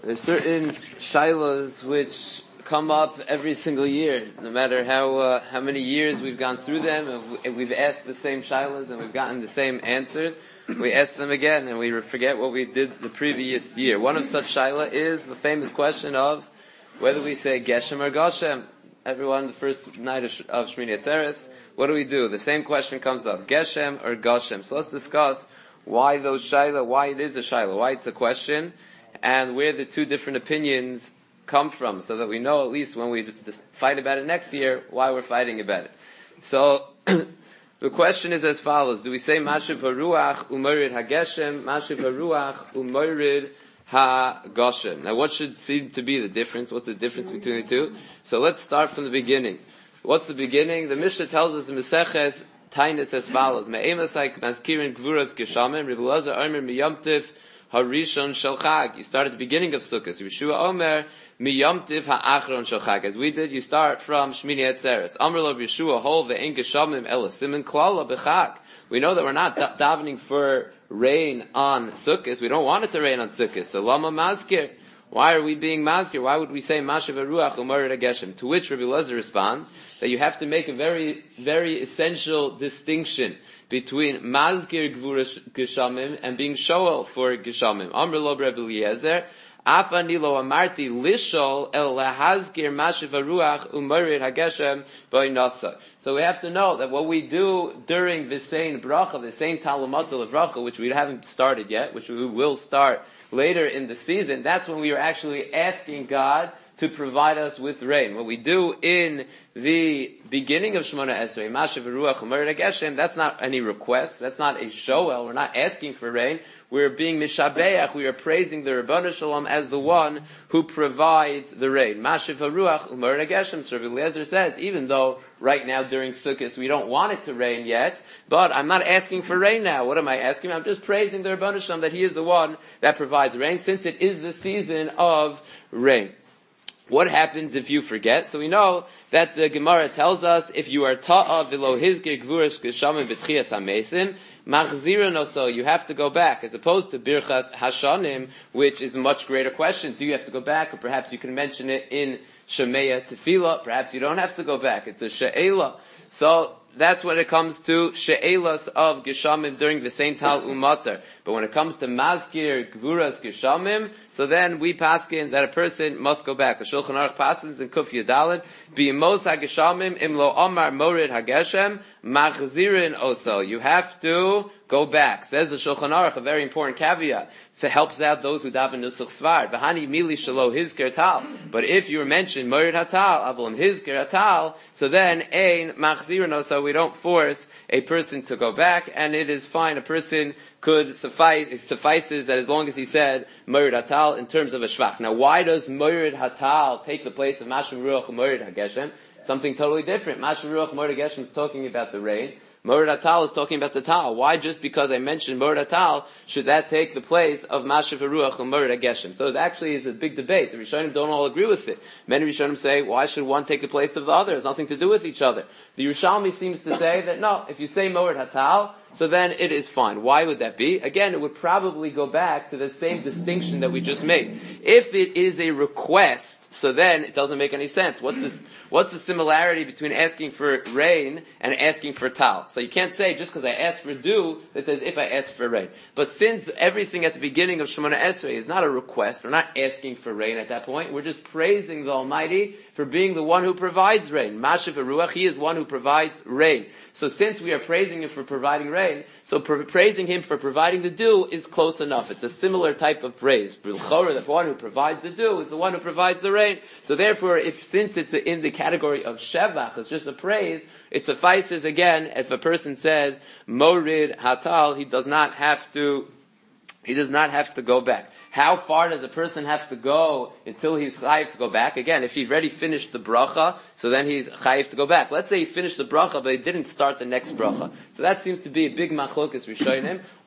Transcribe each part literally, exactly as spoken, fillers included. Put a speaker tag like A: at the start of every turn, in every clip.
A: There's certain shilas which come up every single year, no matter how uh, how many years we've gone through them, and we've asked the same shilas and we've gotten the same answers. We ask them again, and we forget what we did the previous year. One of such shaila is the famous question of whether we say Geshem or Goshem. Everyone, the first night of, of Shmini Atzeres, what do we do? The same question comes up: Geshem or Goshem. So let's discuss why those shaila, why it is a shaila, why it's a question, and where the two different opinions come from, so that we know at least when we fight about it next year, why we're fighting about it. So, the question is as follows: do we say Mashiv HaRuach Umorid HaGeshem, Mashiv HaRuach Umorid HaGoshem? Now what should seem to be the difference? What's the difference between the two? So let's start from the beginning. What's the beginning? The Mishnah tells us in Meseches Tainis as follows: Me'emasai Mazkirin Gvuras Geshamim, Rebbe Elazar Omer Miyamtiv Harishon Shel Chag. You start at the beginning of Sukkot. Yeshua Omer Miyamtiv Ha'achron Shel Chag. As we did, you start from Shmini Atzeres. Omer Lo Yeshua Hol Ve'en Geshamim Ela Simen Klala B'Chag. We know that we're not da- davening for rain on Sukkot. We don't want it to rain on Sukkot. So Lama Mazkir. Why are we being mazkir? Why would we say Mashiv HaRuach Umorid HaGeshem? To which Rabbi Elazar responds that you have to make a very, very essential distinction between mazkir Gvuras Geshamim and being shoel for Geshamim. Amr lo Rabbi Eliezer, Afani lo amarti lishol el lahazkir Mashiv HaRuach Umorid HaGeshem b'inasa. So we have to know that what we do during Visein Bracha, Visein Talamotel of Bracha, which we haven't started yet, which we will start later in the season, that's when we are actually asking God to provide us with rain. What we do in the beginning of Shemona Esrei, Mashiv HaRuach Umorid HaGeshem, that's not any request, that's not a shoel, we're not asking for rain, we're being mishabeach, we are praising the Rabbanu Shalom as the one who provides the rain. Mashiv HaRuach Umorid HaGeshem, so Rabbi Eliezer says, even though right now during Sukkot we don't want it to rain yet, but I'm not asking for rain now. What am I asking? I'm just praising the Rabbanu Shalom that He is the one that provides rain, since it is the season of rain. What happens if you forget? So we know that the Gemara tells us, if you are ta'a v'lo hizgir gvuras geshamim b'tchias hamesim, machzirin also, you have to go back, as opposed to birchas hashanim, which is a much greater question. Do you have to go back? Or perhaps you can mention it in Shemeya Tefillah. Perhaps you don't have to go back. It's a she'ela. So that's when it comes to she'elas of geshamim during the Saint Tal Umatar. But when it comes to mazkir gvuras geshamim, so then we paskin that a person must go back. The Shulchan Aruch passes in Kuf Yadalid, bi'imos hageshamim imlo omar morid hageshem machzirin oso. You have to go back. Says the Shulchan Aruch, a very important caveat. It helps out those who daven nusach svar. V'hani mili shelo hizker tal. But if you mention morid hatal, avlam hizker hatal, so then ein machzirin oso. We don't force a person to go back, and it is fine. A person could suffice, it suffices that as long as he said morid hatal in terms of a shvach. Now, why does morid hatal take the place of Mashiv HaRuach Umorid HaGeshem? Something totally different. Mashiv HaRuach Umorid HaGeshem is talking about the rain. Morid hatal is talking about the tal. Why just because I mentioned morid hatal should that take the place of Mashiv HaRuach Umorid HaGeshem? So it actually is a big debate. The Rishonim don't all agree with it. Many Rishonim say, why should one take the place of the other? It has nothing to do with each other. The Yerushalmi seems to say that no, if you say morid hatal, so then it is fine. Why would that be? Again, it would probably go back to the same distinction that we just made. If it is a request, so then it doesn't make any sense. What's this, what's the similarity between asking for rain and asking for tal? So you can't say just because I ask for dew, that says if I ask for rain. But since everything at the beginning of Shemona Esrei is not a request, we're not asking for rain at that point, we're just praising the Almighty for being the one who provides rain. Mashiv HaRuach, He is one who provides rain. So since we are praising Him for providing rain, so pra- praising Him for providing the dew is close enough. It's a similar type of praise. B'lchora, the one who provides the dew is the one who provides the rain. So therefore, if since it's in the category of shevach, it's just a praise, it suffices again if a person says morid hatal, he does not have to, he does not have to go back. How far does a person have to go until he's chayiv to go back? Again, if he already finished the bracha, so then he's chayiv to go back. Let's say he finished the bracha, but he didn't start the next bracha. So that seems to be a big machlokas rishonim.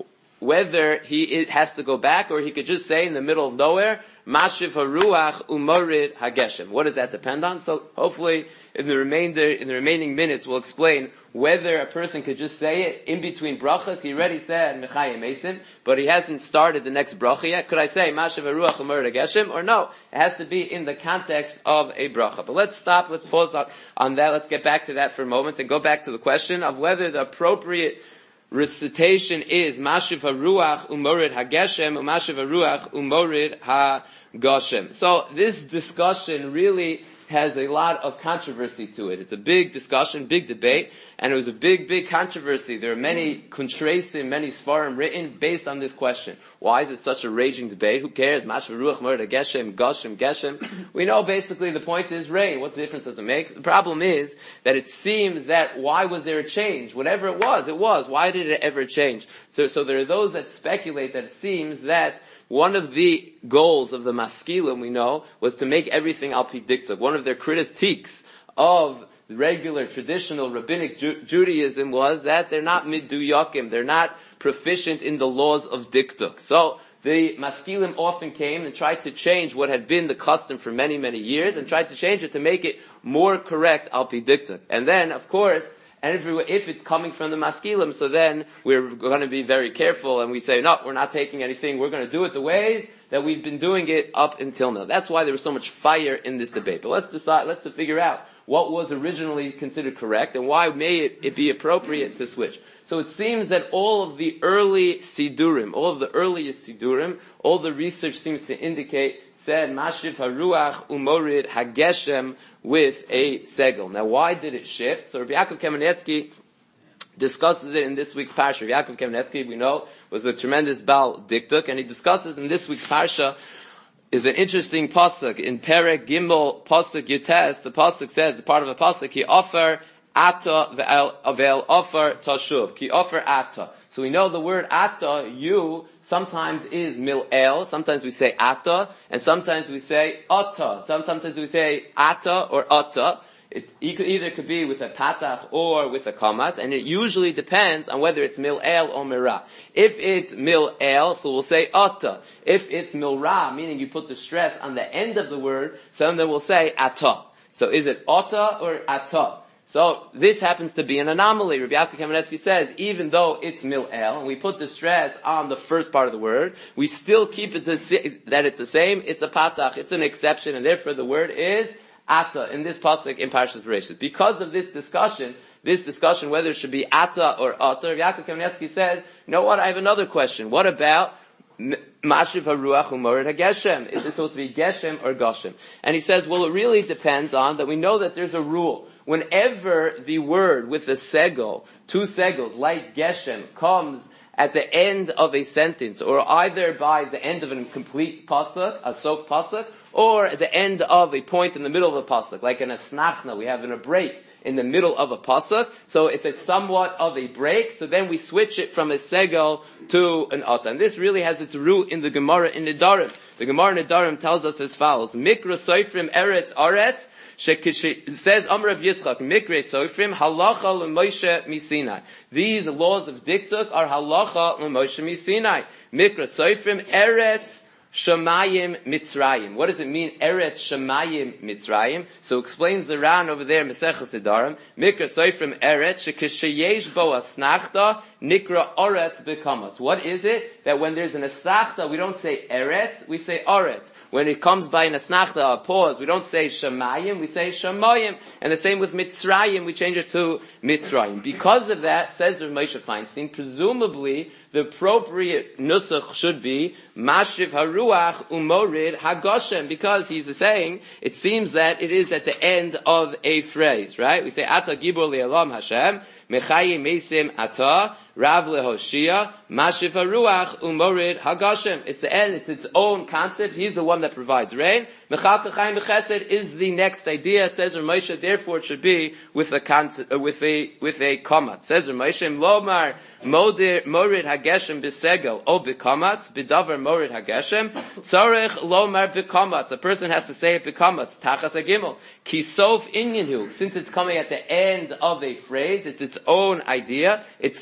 A: whether he it has to go back or he could just say in the middle of nowhere, Mashiv haruach umorid hageshem. What does that depend on? So hopefully in the remainder, in the remaining minutes, we'll explain whether a person could just say it in between brachas. He already said Mechayim Esim, but he hasn't started the next bracha yet. Could I say Mashiv haruach umorid hageshem or no? It has to be in the context of a bracha. But let's stop. Let's pause on, on that. Let's get back to that for a moment and go back to the question of whether the appropriate recitation is Mashiv haruach umorid hageshem, Mashiv haruach umorid hagashem. So this discussion really has a lot of controversy to it. It's a big discussion, big debate, and it was a big, big controversy. There are many kuntresim, many svarim written based on this question. Why is it such a raging debate? Who cares? Mashiv haruach umorid hageshem, gashem, geshem. We know basically the point is rain. What difference does it make? The problem is that it seems that why was there a change? Whatever it was, it was. Why did it ever change? So, so there are those that speculate that it seems that one of the goals of the maskilim, we know, was to make everything al pi diktuk. One of their critiques of regular, traditional, rabbinic Ju- Judaism was that they're not miduyakim, they're not proficient in the laws of diktuk. So, the maskilim often came and tried to change what had been the custom for many, many years, and tried to change it to make it more correct al pi diktuk. And then, of course, and if, if it's coming from the maskilim, so then we're going to be very careful and we say, no, we're not taking anything, we're going to do it the ways that we've been doing it up until now. That's why there was so much fire in this debate. But let's decide, let's figure out what was originally considered correct and why may it, it be appropriate to switch. So it seems that all of the early sidurim, all of the earliest sidurim, all the research seems to indicate said Mashiv haruach umorid hageshem with a segel. Now, why did it shift? So Rabbi Yaakov Kamenetsky discusses it in this week's parsha. Rabbi Yaakov Kamenetsky, we know, was a tremendous Baal Diktuk, and he discusses in this week's parsha is an interesting pasuk in Perek Gimel pasuk Yutes. The pasuk says, part of a pasuk, he offer ata ve'el offer tashuv. Ki offer ata. So we know the word ata, you, sometimes is mil-el, sometimes we say ata, and sometimes we say ata. Sometimes we say ata or ata. It either could be with a patach or with a kamatz, and it usually depends on whether it's mil-el or mira. If it's mil-el, so we'll say ata. If it's mil-ra, meaning you put the stress on the end of the word, so then we'll say ata. So is it ata or ata? So this happens to be an anomaly. Rabbi Yaakov Kamenetsky says, even though it's mil-el, and we put the stress on the first part of the word, we still keep it to, that it's the same. It's a patach. It's an exception, and therefore the word is ata in this pasuk in Parshas Bereshit. Because of this discussion, this discussion whether it should be ata or ata, Rabbi Yaakov Kamenetsky says, you know what? I have another question. What about Mashiv haruach umorid hageshem? Is this supposed to be geshem or gashem? And he says, well, it really depends on that. We know that there's a rule. Whenever the word with a segel, two segels, like geshem, comes at the end of a sentence, or either by the end of a complete pasuk, a sof pasuk, or at the end of a point in the middle of a pasuk, like in a snachna, we have in a break in the middle of a pasuk, so it's a somewhat of a break, so then we switch it from a segel to an ata. And this really has its root in the Gemara in Nedarim. The Gemara in Nedarim tells us as follows, Mikra Soifrim Eretz Aretz, says Amar Rav Yitzchak, Mikra Soifrim, Halacha l'Moshe Misinai. These laws of diktuk are Halacha l'Moshe Misinai. Mikra Soifrim Eretz Shamayim Mitzrayim. What does it mean, Eretz Shamayim Mitzrayim? So explains the Ran over there, Meseches Nedarim, Mikra Soifrim Eretz, Shekisheyesh bo asnachta, Nikra Oretz bekamatz. What is it? That when there's an asnachta, we don't say Eretz, we say Oretz. When it comes by an asnachta, a pause, we don't say Shamayim, we say Shamayim. And the same with Mitzrayim, we change it to Mitzrayim. Because of that, says Rav Moshe Feinstein, presumably, the appropriate nusach should be Mashiv haruach umorid hagashem, because he's saying it seems that it is at the end of a phrase, right? We say Ata gibor le'olam Hashem mechayim mesim ata rav lehoshia Mashiv haruach umorid hagashem. It's the end. It's its own concept. He's the one that provides rain. Mechal kachayim b'chesed is the next idea. Says Rav Moshe. Therefore, it should be with a concept, uh, with a with a kamat. Says Rav Moshe lomar modir morid hageshem b'segel o b'kamatz b'davar morid hageshem tzarech lomar b'kamatz. A person has to say it b'kamatz tachas agimel kisof inyanhu. Since it's coming at the end of a phrase, it's its own idea. It's the so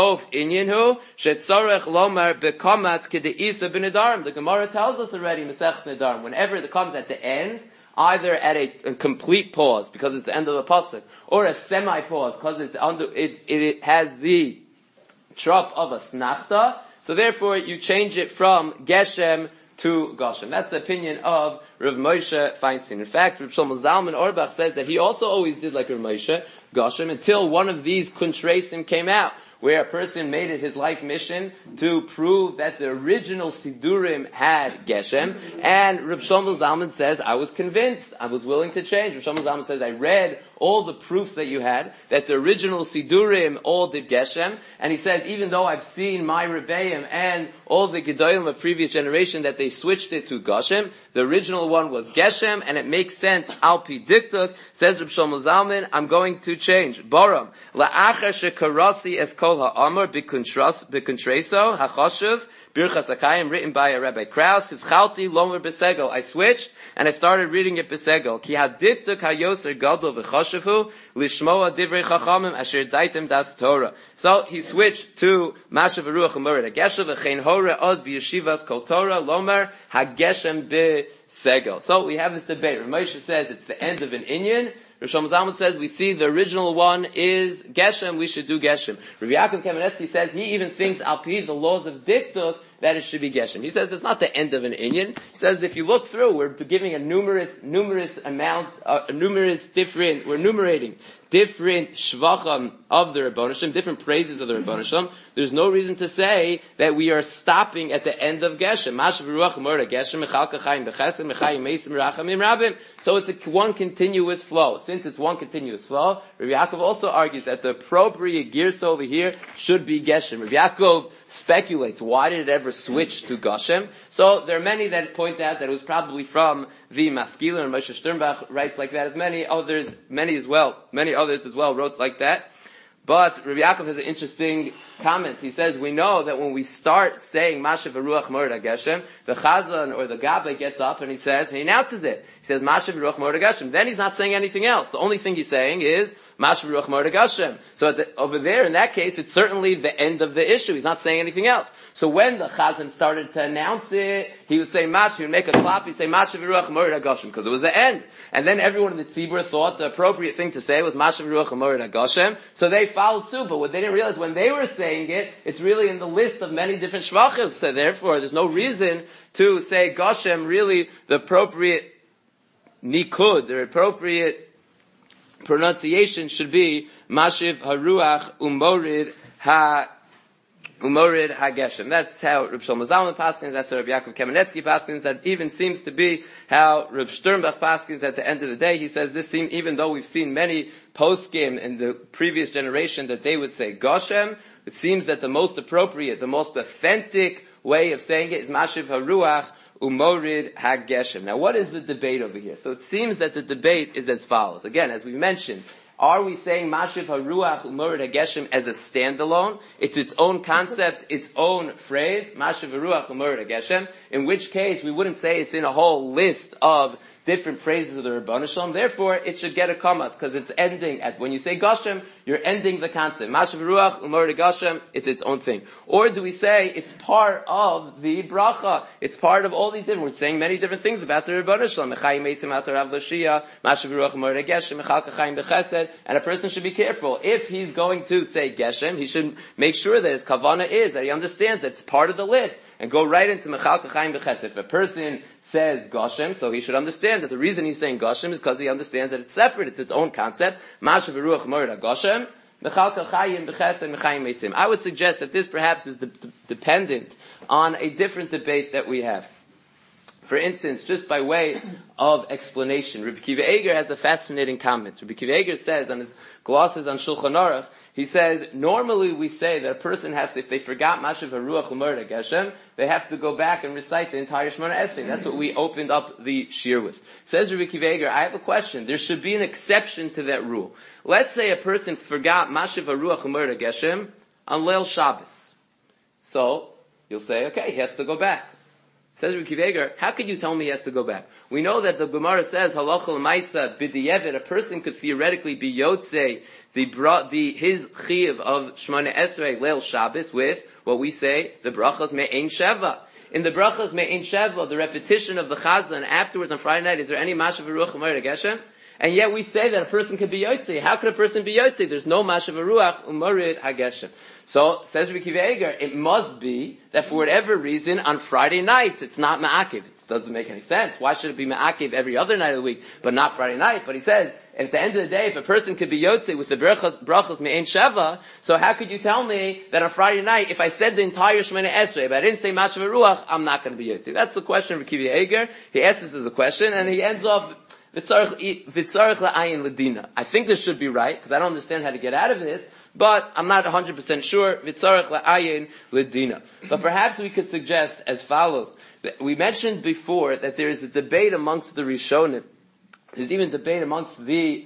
A: Sof Inyanhu shetzorech lomer bekamatz kedeisa b'nedarim. The Gemara tells us already Maseches Nedarim. Whenever it comes at the end, either at a, a complete pause because it's the end of the pasuk, or a semi pause because it's under it, it, it has the trop of a snachta. So therefore, you change it from Geshem to Goshem. That's the opinion of Rav Moshe Feinstein. In fact, Rav Shlomo Zalman Auerbach says that he also always did like Rav Moshe, Goshem, until one of these Kuntresim came out, where a person made it his life mission to prove that the original Sidurim had Geshem, and Rav Shlomo Zalman says, I was convinced, I was willing to change. Rav Shlomo Zalman says, I read all the proofs that you had, that the original Sidurim all did Geshem, and he says, even though I've seen my Rebbeim and all the Gedolim of previous generation that they switched it to Geshem, the original one was Geshem, and it makes sense, Al Pi Diktuk, says Rav Shlomo Zalman, I'm going to change. Boram, La'achar shekarasi es kol ha'amar b'kuntreso, ha'choshev, Birchas HaKayim, written by a Rabbi Krauss, his chalti lomer b'segel. I switched, and I started reading it b'segel. Ki hadiktuk hayoser gadol v'choshevu, lishmoa divrei chachamim, asher daitem das Torah. So, he switched to Mashav Ruach Umorid HaGeshem, v'chein hora oz b'yeshivas kol Torah, lomer hageshem b'segel. So, we have this debate. Rav Moshe says it's the end of an inyan. Rav Shlomo Zalman says we see the original one is Geshem, we should do Geshem. Rav Yaakov Kamenetsky says he even thinks al pi the laws of Diktuk that it should be Geshem. He says it's not the end of an inyan. He says if you look through, we're giving a numerous, numerous amount, uh, numerous different, we're enumerating different shvacham of the Rebbeinu Shem, different praises of the Rebbeinu Shem. There's no reason to say that we are stopping at the end of Geshem. Mashav Ruach Umorid HaGeshem, Mechalka Chayim B'Chesed, Mechayim Meisim Rachamim Rabim. So it's a one continuous flow. Since it's one continuous flow, Rabbi Yaakov also argues that the appropriate girsa over here should be Geshem. Rabbi Yaakov speculates, why did it ever switch to Geshem? So there are many that point out that it was probably from the Maskila, and Moshe Sternbach writes like that, as many others, many as well, many others as well wrote like that. But Rabbi Yaakov has an interesting comment. He says, we know that when we start saying Mashav Ruach Umorid HaGeshem, the Chazan or the Gabbai gets up and he says, he announces it. He says Mashav Ruach Umorid HaGeshem. Then he's not saying anything else. The only thing he's saying is Mashav Ruach Umorid HaGeshem. So at the, over there, in that case, it's certainly the end of the issue. He's not saying anything else. So when the Chazan started to announce it, he would say Mash, he would make a clap, he'd say Mashav Ruach Umorid HaGeshem, because it was the end. And then everyone in the Tzibur thought the appropriate thing to say was Mashav Ruach Umorid HaGeshem. So they followed suit, but what they didn't realize when they were saying it, it's really in the list of many different shvachim. So therefore, there's no reason to say Geshem. Really, the appropriate nikud, the appropriate pronunciation should be Mashiv Haruach Umorid Ha Umorid HaGeshem. That's how Reb Shlomo Zalman paskins, that's how Reb Yaakov Kamenetsky paskins, that even seems to be how Reb Sternbach paskins at the end of the day. He says this seems, even though we've seen many poskim in the previous generation that they would say Geshem, it seems that the most appropriate, the most authentic way of saying it is Mashiv Haruach Umorid HaGeshem. Now what is the debate over here? So it seems that the debate is as follows. Again, as we mentioned, are we saying Mashiv Haruach Umorid HaGeshem as a standalone? It's its own concept, its own phrase, Mashiv Haruach Umorid HaGeshem, in which case we wouldn't say it's in a whole list of different phrases of the Rebbeinu Shalom. Therefore, it should get a kamatz, because it's ending at, when you say Geshem, you're ending the concept. Mashav Ruach Umorid HaGeshem, it's its own thing. Or do we say it's part of the bracha? It's part of all these different, we're saying many different things about the Rebbeinu Shalom. Mechayim Meisim Atar Rav Lashia, Mashav Ruach Umorid HaGeshem, Mechalka Chayim B'Chesed, and a person should be careful. If he's going to say Geshem, he should make sure that his kavana is, that he understands that it's part of the list, and go right into Mechalka Chayim B'Chesed. If a person says Geshem, so he should understand that the reason he's saying Geshem is because he understands that it's separate, it's its own concept. Mashav Ruach Umorid HaGeshem, Mechalka Chayim B'Chesed, Mechayim Meisim. I would suggest that this perhaps is de- de- dependent on a different debate that we have. For instance, just by way of explanation, Rabbi Kiva Eger has a fascinating comment. Rabbi Kiva Eger says on his glosses on Shulchan Aruch, he says, normally we say that a person has to, if they forgot Mashav Haruach Umorid HaGeshem, they have to go back and recite the entire Shemona Esrei. That's what we opened up the shir with. Says Rabbi Kiva Eger, I have a question. There should be an exception to that rule. Let's say a person forgot Mashav Haruach Umorid HaGeshem on Leil Shabbos. So, you'll say, okay, he has to go back. Says Rabbi Akiva Eiger, how could you tell me he has to go back? We know that the Gemara says, halacha l'maisa b'di'evet, a person could theoretically be yotzei, the, the, his chiv of Shemona Esrei Leil Shabbos with what we say, the brachas me'ein sheva. In the brachas me'ein sheva, the repetition of the chazan afterwards on Friday night, is there any mashav ruach u'mar geshem? And yet we say that a person can be yotzei. How could a person be yotzei? There's no mashav ruach u'marid hageshem. So, says Rabbi Akiva Eiger, it must be that for whatever reason, on Friday nights, it's not ma'akiv. It doesn't make any sense. Why should it be ma'akiv every other night of the week, but not Friday night? But he says, at the end of the day, if a person could be yotzei with the brachas, brachas me'ein sheva, so how could you tell me that on Friday night, if I said the entire Shemona Esrei, but I didn't say mashav ruach, I'm not going to be yotzei? That's the question of Rabbi Akiva Eiger. He asks this as a question, and he ends off, I think this should be right, because I don't understand how to get out of this, but I'm not one hundred percent sure. But perhaps we could suggest as follows. We mentioned before that there is a debate amongst the Rishonim. There's even debate amongst the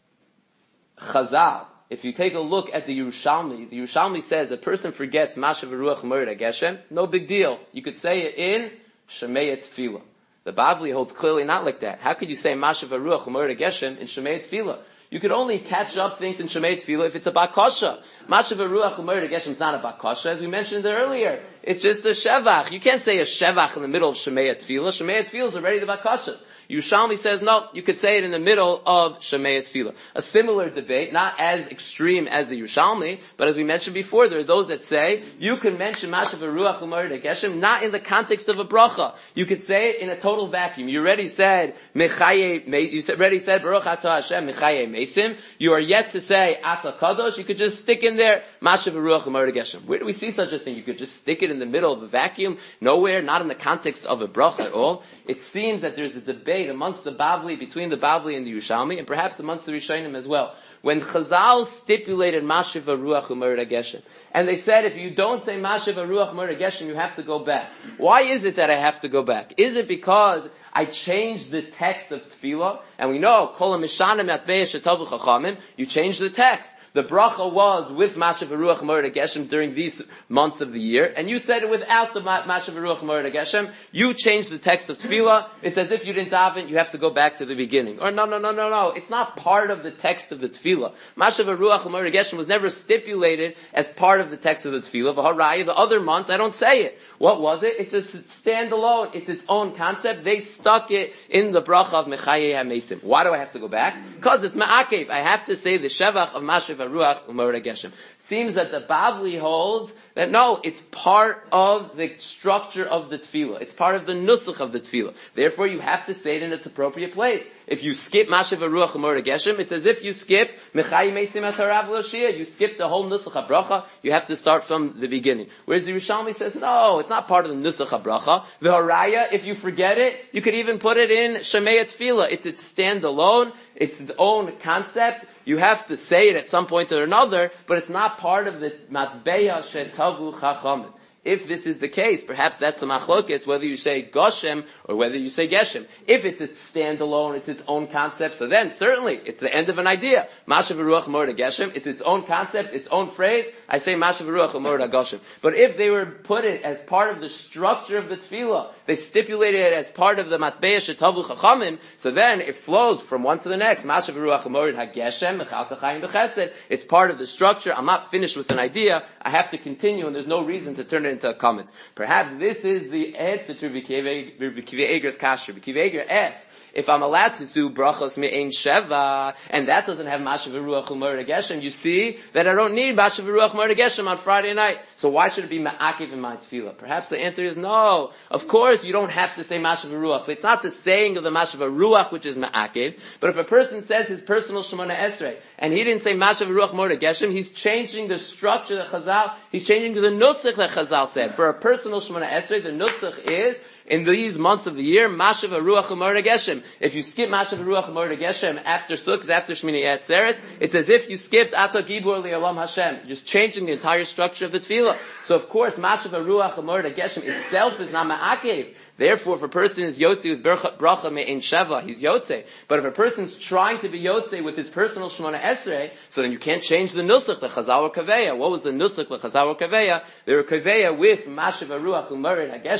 A: Chazal. If you take a look at the Yerushalmi, the Yerushalmi says a person forgets Mashav Ruach U'Morid HaGeshem, no big deal. You could say it in Shemei Tefillah. The Bavli holds clearly not like that. How could you say Mashav Ruach U'Morid HaGeshem in Shemei Tefillah? You could only catch up things in Shemei Tefillah if it's a bakasha. Mashav Ruach U'Morid HaGeshem is not a bakasha, as we mentioned earlier. It's just a shevach. You can't say a shevach in the middle of Shemei Tefillah. Shemei Tefillah is already the bakasha. Yerushalmi says no, you could say it in the middle of Shemei Tefillah. A similar debate, not as extreme as the Yerushalmi, but as we mentioned before, there are those that say you can mention Mashav Ruach U'Morid HaGeshem not in the context of a bracha. You could say it in a total vacuum. You already said Mechaye, you already said Baruch Atah Hashem Mechaye Mesim. You are yet to say Atah Kadosh. You could just stick in there Mashav Ruach U'Morid HaGeshem. Where do we see such a thing? You could just stick it in the middle of a vacuum, nowhere, not in the context of a bracha at all. It seems that there's a debate amongst the Bavli, between the Bavli and the Yerushalmi, and perhaps amongst the Rishonim as well. When Chazal stipulated Mashiv Ruach U'Morid HaGeshem, and they said if you don't say Mashiv Ruach U'Morid HaGeshem, you have to go back. Why is it that I have to go back? Is it because I changed the text of Tefillah? And we know, Kol HaMishanim Yatbei Shetavu Chachamim, you changed the text. The bracha was with Mashav Ruach U'Morid HaGeshem during these months of the year, and you said it without the Mashav Ruach U'Morid HaGeshem. You changed the text of Tefillah. It's as if you didn't daven, you have to go back to the beginning. Or no, no, no, no, no. It's not part of the text of the Tefillah. Mashav Ruach U'Morid HaGeshem was never stipulated as part of the text of the Tefillah. V'haraya, the other months, I don't say it. What was it? It's just standalone. It's its own concept. They stuck it in the bracha of Mechaye HaMesim. Why do I have to go back? Because it's Ma'akev. I have to say the Shevach of Mashav Ruach U'Morid HaGeshem. Seems that the Bavli holds that no, it's part of the structure of the tefillah. It's part of the nusach of the tefillah. Therefore, you have to say it in its appropriate place. If you skip Mashav Ruach U'Morid HaGeshem, it's as if you skip Mechai Meisim Atarav L'Shia. You skip the whole nusach habracha. You have to start from the beginning. Whereas the Rishalmi says, no, it's not part of the nusach habracha. The haraya, if you forget it, you could even put it in Shemei Tefillah. It's its standalone. It's its own concept. You have to say it at some point or another, but it's not part of the matbeya shetavu chachamim. If this is the case, perhaps that's the machlokes, whether you say Goshem or whether you say Geshem. If it's its standalone, it's its own concept, so then certainly it's the end of an idea. Mashav Ruach U'Morid HaGeshem, it's its own concept, its own phrase. I say Mashav Ruach U'Morid HaGeshem. But if they were put it as part of the structure of the tefillah, they stipulated it as part of the matbeya shetavu chachamim, so then it flows from one to the next. Mashav Ruach U'Morid HaGeshem, Mechalka Chayim B'Chesed. It's part of the structure. I'm not finished with an idea. I have to continue, and there's no reason to turn it into comments. Perhaps this is the answer to Rabbi Akiva Eiger's kasher. Rabbi Akiva Eiger asks, if I'm allowed to do brachos me'ein sheva, and that doesn't have Mashav Ruach U'Morid HaGeshem, you see that I don't need Mashav Ruach U'Morid HaGeshem on Friday night. So why should it be ma'akiv in my tefillah? Perhaps the answer is no. Of course, you don't have to say Mashav Ruach. It's not the saying of the Mashav Ruach which is ma'akiv, but if a person says his personal Shemona Esrei, and he didn't say Mashav Ruach U'Morid HaGeshem, he's changing the structure that Chazal, he's changing the nusach that Chazal said. For a personal Shemona Esrei, the nusach is, in these months of the year, Mashav Ruach U'Morid HaGeshem. If you skip Mashav Ruach U'Morid HaGeshem after Sukkot, after Shmini Atzeres, it's as if you skipped Atah Gibor Li'Olam Hashem. You're just changing the entire structure of the tefillah. So of course, Mashav Ruach U'Morid HaGeshem itself is not ma'akev. Therefore, if a person is yotze with bracha me'ein sheva, he's yotze. But if a person's trying to be yotze with his personal Shemona Esrei, so then you can't change the nusach, the Chazal or Kaveya. What was the nusach, the Chazal or Kaveya? They were Kaveya with Mashav Ruach U'Morid HaGeshem.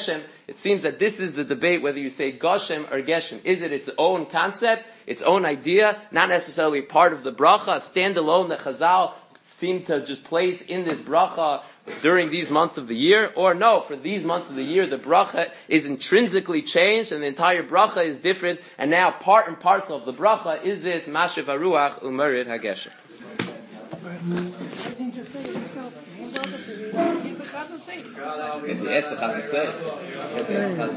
A: It seems that this is the debate whether you say Goshem or Geshem. Is it its own concept, its own idea, not necessarily part of the bracha, standalone that Chazal seem to just place in this bracha during these months of the year, or no, for these months of the year the bracha is intrinsically changed and the entire bracha is different, and now part and parcel of the bracha is this Mashiv HaRuach Umerid HaGeshem.
B: Just say it yourself. He's a chazan saying.
A: Yes, the chazan saying.